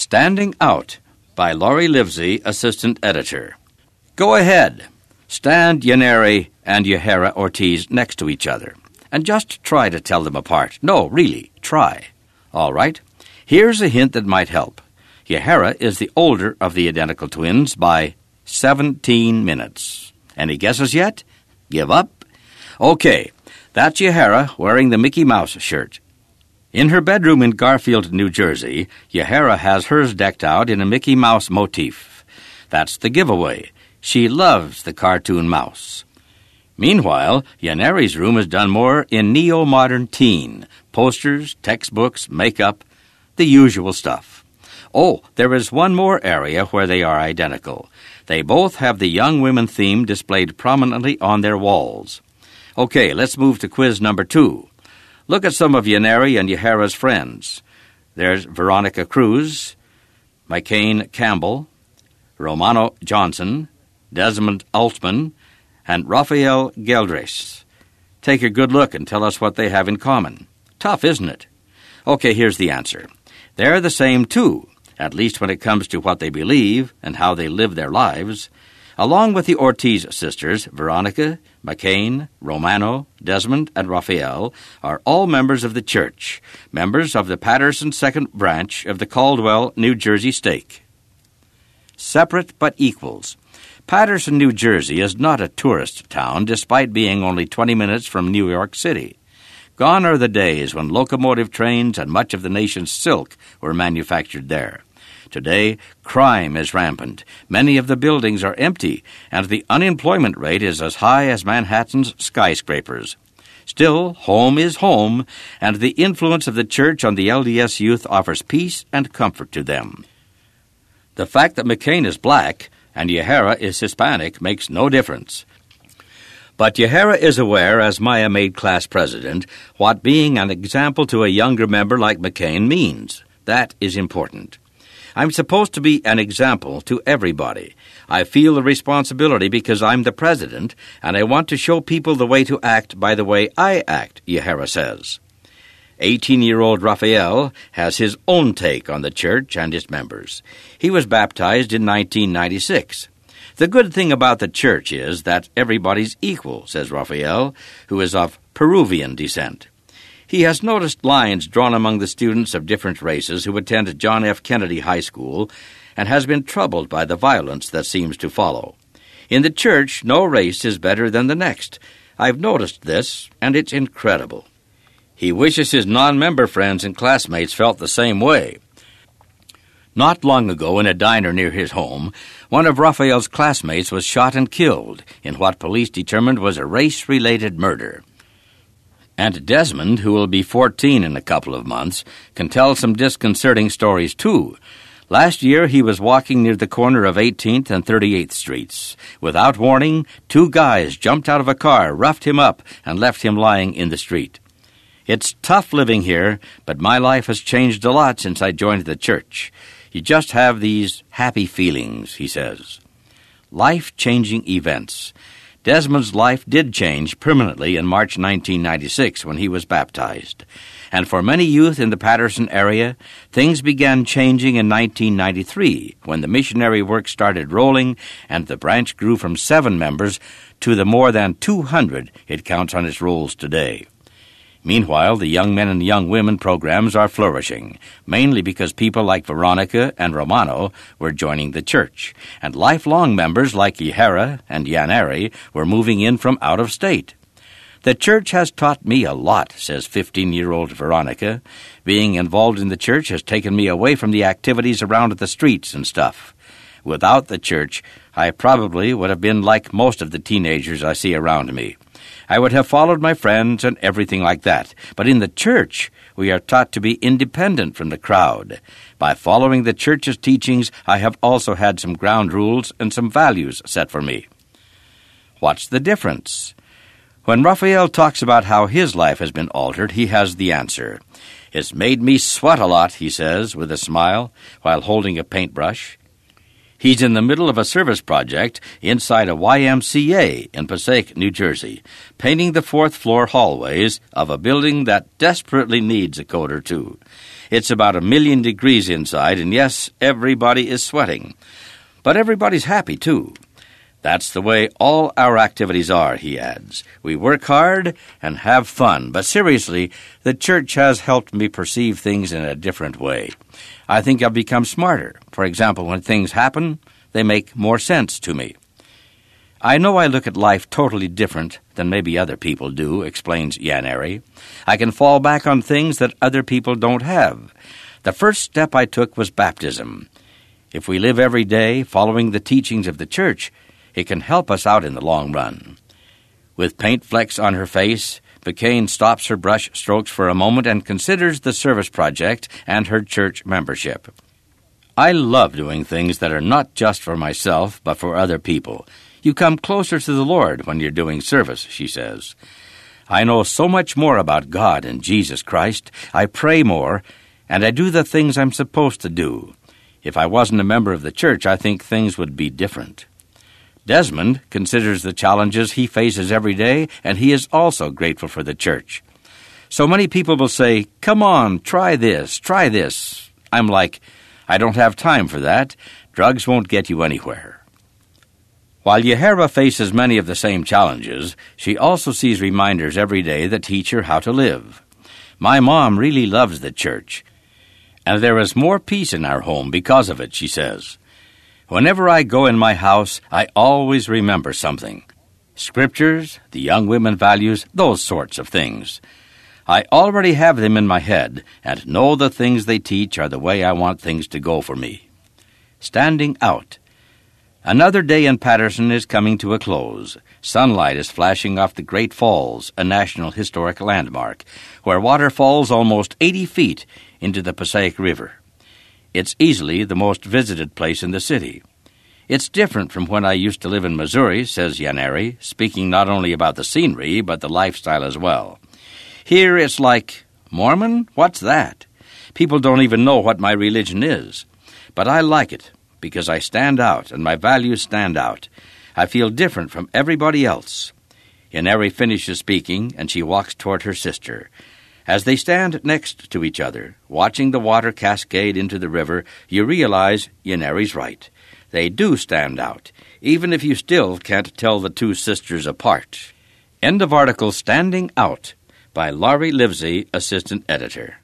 Standing Out by Laurie Livesey, Assistant Editor. Go ahead. Stand Yaneri and Yahara Ortiz next to each other, and just try to tell them apart. No, really, try. All right. Here's a hint that might help. Yahara is the older of the identical twins by 17 minutes. Any guesses yet? Give up? Okay, that's Yahara wearing the Mickey Mouse shirt. In her bedroom in Garfield, New Jersey, Yahara has hers decked out in a Mickey Mouse motif. That's the giveaway. She loves the cartoon mouse. Meanwhile, Yaneri's room is done more in neo-modern teen. Posters, textbooks, makeup, the usual stuff. Oh, there is one more area where they are identical. They both have the young women theme displayed prominently on their walls. Okay, let's move to quiz number 2. Look at some of Yaneri and Yahara's friends. There's Veronica Cruz, McCain Campbell, Romano Johnson, Desmond Altman, and Rafael Geldres. Take a good look and tell us what they have in common. Tough, isn't it? Okay, here's the answer. They're the same, too, at least when it comes to what they believe and how they live their lives. Along with the Ortiz sisters, Veronica, McCain, Romano, Desmond, and Rafael are all members of the church, members of the Patterson Second Branch of the Caldwell, New Jersey stake. Separate but equals. Patterson, New Jersey is not a tourist town despite being only 20 minutes from New York City. Gone are the days when locomotive trains and much of the nation's silk were manufactured there. Today, crime is rampant. Many of the buildings are empty, and the unemployment rate is as high as Manhattan's skyscrapers. Still, home is home, and the influence of the church on the LDS youth offers peace and comfort to them. The fact that McCain is black and Yahara is Hispanic makes no difference. But Yahara is aware, as Maya made class president, what being an example to a younger member like McCain means. That is important. I'm supposed to be an example to everybody. I feel the responsibility because I'm the president, and I want to show people the way to act by the way I act, Yahara says. 18-year-old Rafael has his own take on the church and its members. He was baptized in 1996. The good thing about the church is that everybody's equal, says Rafael, who is of Peruvian descent. He has noticed lines drawn among the students of different races who attend John F. Kennedy High School and has been troubled by the violence that seems to follow. In the church, no race is better than the next. I've noticed this, and it's incredible. He wishes his non-member friends and classmates felt the same way. Not long ago, in a diner near his home, one of Rafael's classmates was shot and killed in what police determined was a race-related murder. And Desmond, who will be 14 in a couple of months, can tell some disconcerting stories, too. Last year, he was walking near the corner of 18th and 38th Streets. Without warning, 2 guys jumped out of a car, roughed him up, and left him lying in the street. It's tough living here, but my life has changed a lot since I joined the church. You just have these happy feelings, he says. Life-changing events. Desmond's life did change permanently in March 1996 when he was baptized. And for many youth in the Patterson area, things began changing in 1993 when the missionary work started rolling and the branch grew from 7 members to the more than 200 it counts on its rolls today. Meanwhile, the young men and young women programs are flourishing, mainly because people like Veronica and Romano were joining the church, and lifelong members like Yahara and Yaneri were moving in from out of state. The church has taught me a lot, says 15-year-old Veronica. Being involved in the church has taken me away from the activities around the streets and stuff. Without the church, I probably would have been like most of the teenagers I see around me. I would have followed my friends and everything like that. But in the church, we are taught to be independent from the crowd. By following the church's teachings, I have also had some ground rules and some values set for me. What's the difference? When Rafael talks about how his life has been altered, he has the answer. It's made me sweat a lot, he says, with a smile, while holding a paintbrush. He's in the middle of a service project inside a YMCA in Passaic, New Jersey, painting the 4th-floor hallways of a building that desperately needs a coat or two. It's about 1,000,000 degrees inside, and yes, everybody is sweating. But everybody's happy, too. That's the way all our activities are, he adds. We work hard and have fun, but seriously, the church has helped me perceive things in a different way. I think I've become smarter. For example, when things happen, they make more sense to me. I know I look at life totally different than maybe other people do, explains Yaneri. I can fall back on things that other people don't have. The first step I took was baptism. If we live every day following the teachings of the church, it can help us out in the long run. With paint flecks on her face, McCain stops her brush strokes for a moment and considers the service project and her church membership. I love doing things that are not just for myself, but for other people. You come closer to the Lord when you're doing service, she says. I know so much more about God and Jesus Christ. I pray more, and I do the things I'm supposed to do. If I wasn't a member of the church, I think things would be different. Desmond considers the challenges he faces every day, and he is also grateful for the church. So many people will say, "Come on, try this, try this." I'm like, I don't have time for that. Drugs won't get you anywhere. While Yahara faces many of the same challenges, she also sees reminders every day that teach her how to live. My mom really loves the church, and there is more peace in our home because of it, she says. Whenever I go in my house, I always remember something. Scriptures, the young women values, those sorts of things. I already have them in my head and know the things they teach are the way I want things to go for me. Standing out. Another day in Patterson is coming to a close. Sunlight is flashing off the Great Falls, a National Historic Landmark, where water falls almost 80 feet into the Passaic River. It's easily the most visited place in the city. It's different from when I used to live in Missouri, says Yaneri, speaking not only about the scenery, but the lifestyle as well. Here it's like, Mormon? What's that? People don't even know what my religion is. But I like it, because I stand out, and my values stand out. I feel different from everybody else. Yaneri finishes speaking, and she walks toward her sister. As they stand next to each other, watching the water cascade into the river, you realize Yaneri's right. They do stand out, even if you still can't tell the two sisters apart. End of article Standing Out by Laurie Livesey, Assistant Editor.